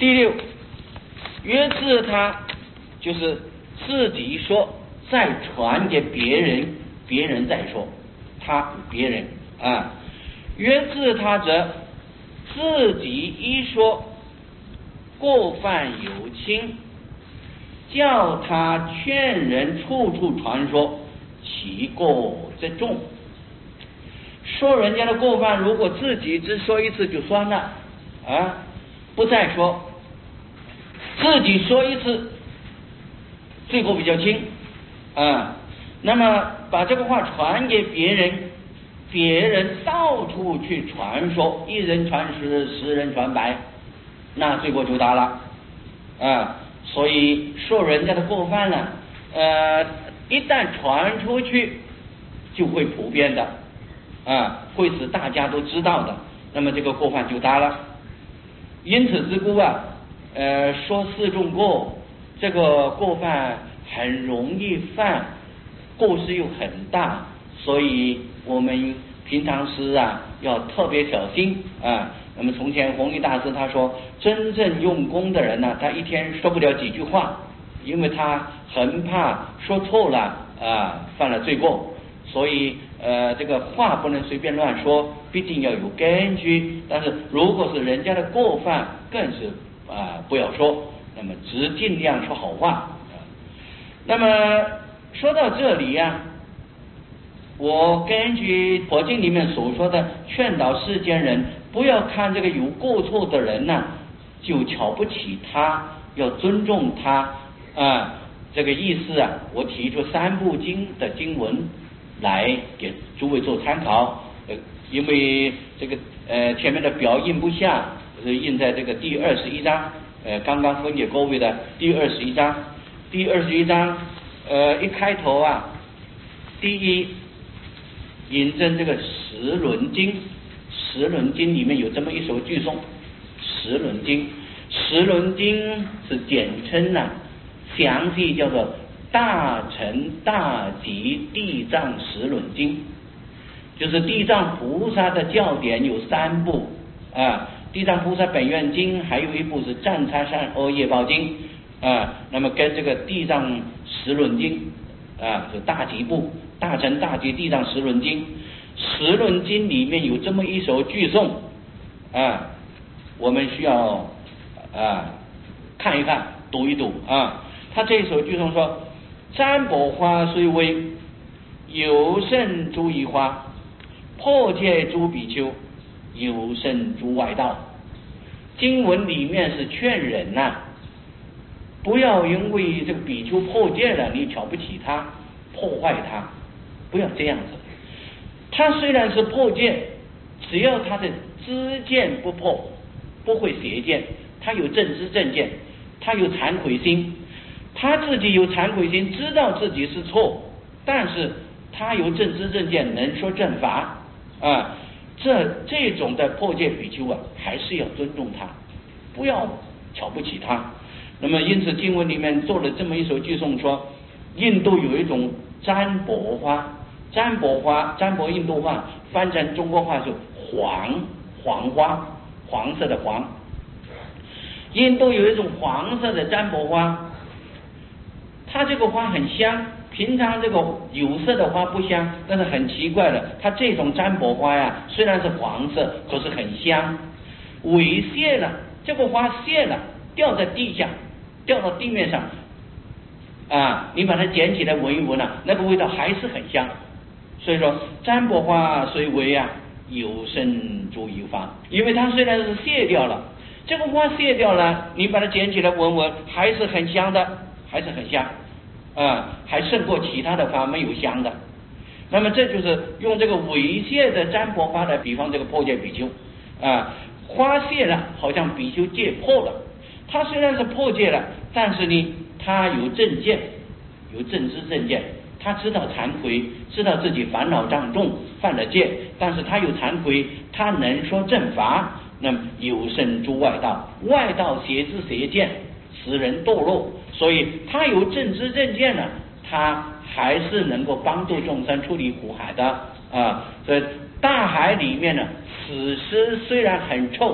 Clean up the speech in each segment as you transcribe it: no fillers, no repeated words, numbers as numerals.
第六，约自他就是自己说，再传给别人，别人再说，他别人啊。约自他者，自己一说，过犯有轻，叫他劝人处处传说，其过则重。说人家的过犯，如果自己只说一次就算了啊，不再说，自己说一次，罪过比较轻啊。那么把这个话传给别人，别人到处去传说，一人传十，十人传百，那罪过就大了啊。所以说人家的过犯呢，一旦传出去，就会普遍的啊，会使大家都知道的，那么这个过犯就大了。因此之故啊，说四众过，这个过犯很容易犯，过失又很大，所以我们平常时啊要特别小心啊。那么从前弘一大师他说，真正用功的人呢，他一天说不了几句话，因为他很怕说错了啊，犯了罪过，所以这个话不能随便乱说，必定要有根据。但是如果是人家的过犯，更是不要说，那么只尽量说好话。那么说到这里啊，我根据佛经里面所说的，劝导世间人不要看这个有过错的人呢，就瞧不起他，要尊重他啊。这个意思啊，我提出三部经的经文来给诸位做参考。因为这个前面的表印不下，是印在这个第21章，刚刚分给各位的第21章。第21章一开头啊，第一引证这个十轮经，十轮经里面有这么一首句颂，十轮经，十轮经是简称啊，详细叫做大乘大集地藏十轮经，就是地藏菩萨的教典有三部啊，地藏菩萨本愿经，还有一部是占财善恶业报经啊。那么跟这个地藏十轮经啊是大集部，大乘大集地藏十轮经。十轮经里面有这么一首句颂啊，我们需要看一看，读一读啊。他这首句颂说，占卜花虽微，有胜诸夷花，破戒诸比丘，有胜诸外道。经文里面是劝人不要因为这个比丘破戒了，你瞧不起他，破坏他，不要这样子。他虽然是破戒，只要他的知见不破，不会邪见，他有正知正见，他有忏悔心，他自己有忏悔心，知道自己是错，但是他有正知正见，能说正法啊。这种的破戒比丘啊，还是要尊重他，不要瞧不起他。那么因此经文里面做了这么一首句颂，说印度有一种占卜花，占卜花，占卜印度话翻成中国话是黄花，黄色的黄。印度有一种黄色的占卜花，它这个花很香，平常这个有色的花不香，但是很奇怪的，它这种占卜花呀，虽然是黄色，可是很香。萎谢了，这个花谢了，掉在地下，掉到地面上啊，你把它捡起来闻一闻那个味道还是很香。所以说占卜花虽微有胜诸夷花，因为它虽然是谢掉了，这个花谢掉了，你把它捡起来闻闻，还是很香的，还是很香还胜过其他的花没有香的。那么这就是用这个猥亵的占卜花来比方这个破戒比丘花谢了，好像比丘戒破了。他虽然是破戒了，但是呢，他有正见，有正知正见，他知道忏悔，知道自己烦恼障重，犯了戒，但是他有忏悔，他能说正法，那么有胜诸外道，外道邪知邪见，使人堕落，所以他有正知正见他还是能够帮助众生出离苦海的所以大海里面死尸虽然很臭，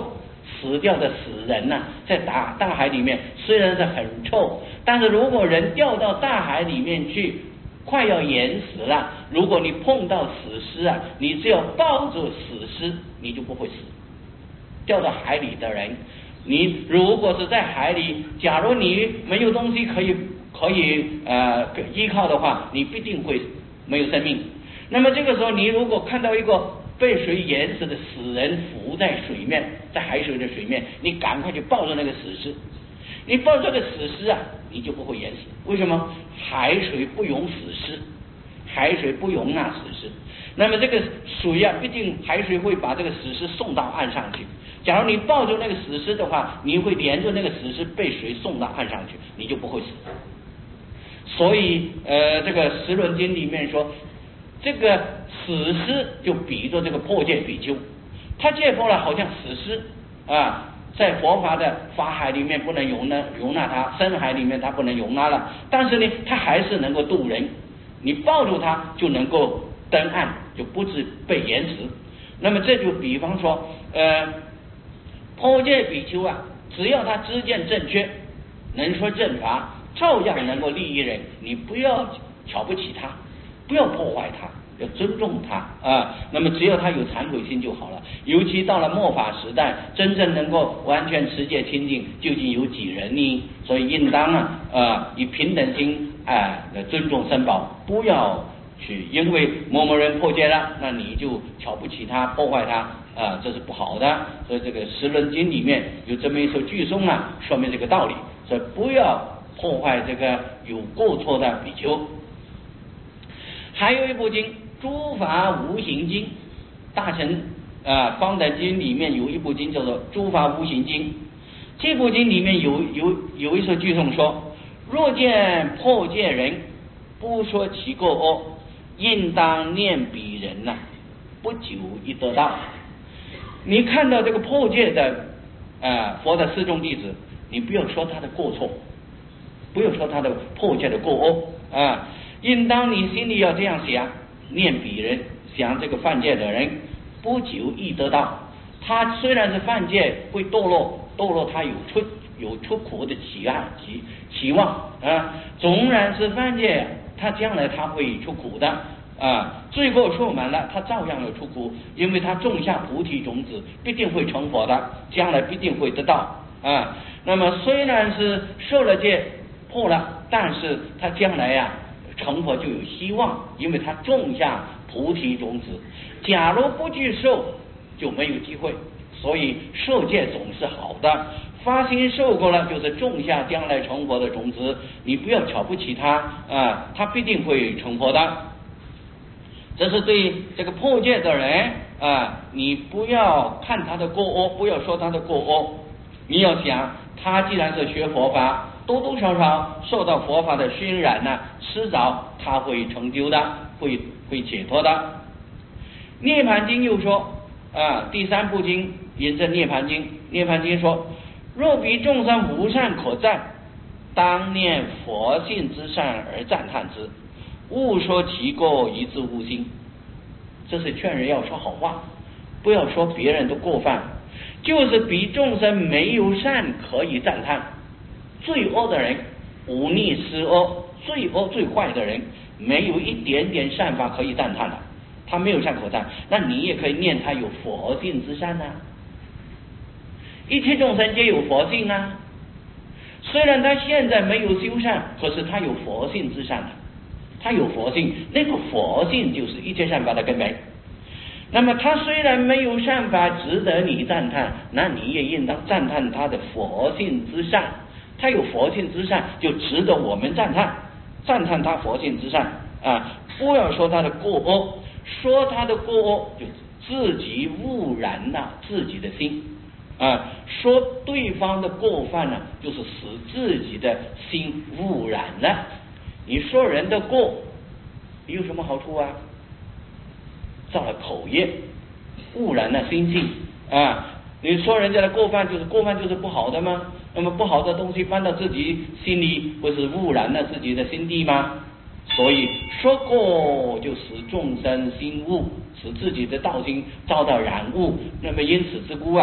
死掉的死人呐，在大海里面虽然是很臭，但是如果人掉到大海里面去，快要淹死了，如果你碰到死尸啊，你只要抱住死尸，你就不会死。掉到海里的人，你如果是在海里，假如你没有东西可以依靠的话，你必定会没有生命。那么这个时候，你如果看到一个被水淹死的死人浮在水面，在海水的水面，你赶快去抱着那个死尸，你抱着这个死尸啊，你就不会淹死。为什么？海水不容死尸，海水不容纳死尸。那么这个水啊，毕竟海水会把这个死尸送到岸上去。假如你抱住那个死尸的话，你会连着那个死尸被水送到岸上去，你就不会死。所以这个《十轮经》里面说，这个死尸就比作这个破戒比丘，他戒破了，好像死尸啊，在佛法的法海里面不能容纳他，深海里面他不能容纳了，但是呢，他还是能够渡人，你抱住他就能够登岸，就不致被淹死。那么这就比方说破戒比丘啊，只要他知见正确，能说正法，照样能够利益人，你不要瞧不起他，不要破坏他，要尊重他啊。那么只要他有忏悔心就好了。尤其到了末法时代，真正能够完全持戒清净，究竟有几人呢？所以应当以平等心尊重僧宝，不要去因为某人破戒了，那你就瞧不起他，破坏他这是不好的。所以这个《十轮经》里面有这么一首句颂啊，说明这个道理。所以不要破坏这个有过错的比丘。还有一部经《诸法无形经》，大乘方等经里面有一部经叫做《诸法无形经》。这部经里面有一首句颂说：若见破戒人，不说其过恶，应当念彼人不久亦得道。你看到这个破戒的佛的四众弟子，你不要说他的过错，不要说他的破戒的过恶应当你心里要这样想，念彼人，想这个犯戒的人，不久亦得道。他虽然是犯戒会堕落他有出苦的期望纵然是犯戒，他将来他会出苦的罪过受满了，他照样有出苦，因为他种下菩提种子，必定会成佛的，将来必定会得到那么虽然是受了戒破了，但是他将来成佛就有希望，因为他种下菩提种子。假如不去受，就没有机会。所以受戒总是好的，发心受过了，就是种下将来成佛的种子。你不要瞧不起他他必定会成佛的。这是对这个破戒的人你不要看他的过恶，不要说他的过恶，你要想他既然是学佛法，多多少少受到佛法的熏染迟早他会成就的，会解脱的。涅盘经又说第三部经引证涅盘经，涅盘经说：若彼众生无善可赞，当念佛性之善而赞叹之，勿说其过，以致无心。这是劝人要说好话，不要说别人的过犯，就是比众生没有善可以赞叹。罪恶的人，忤逆施恶，罪恶最坏的人，没有一点点善法可以赞叹的，他没有善可赞，那你也可以念他有佛性之善一切众生皆有佛性虽然他现在没有修善，可是他有佛性之善他有佛性，那个佛性就是一切善法的根本。那么他虽然没有善法值得你赞叹，那你也应当赞叹他的佛性之善。他有佛性之善，就值得我们赞叹他佛性之善不要说他的过恶，说他的过恶就自己污染了自己的心说对方的过犯就是使自己的心污染了。你说人的过有什么好处造了口业，污染了心性你说人家的过犯就是不好的吗？那么不好的东西搬到自己心里，不是污染了自己的心地吗？所以说过就使众生心污，使自己的道心遭到染污。那么因此之故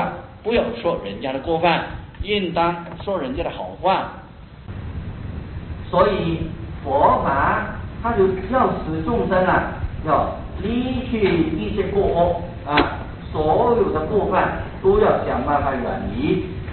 不要说人家的过犯，应当说人家的好话。所以佛法他就要使众生要离去一些过恶所有的过犯都要想办法远离，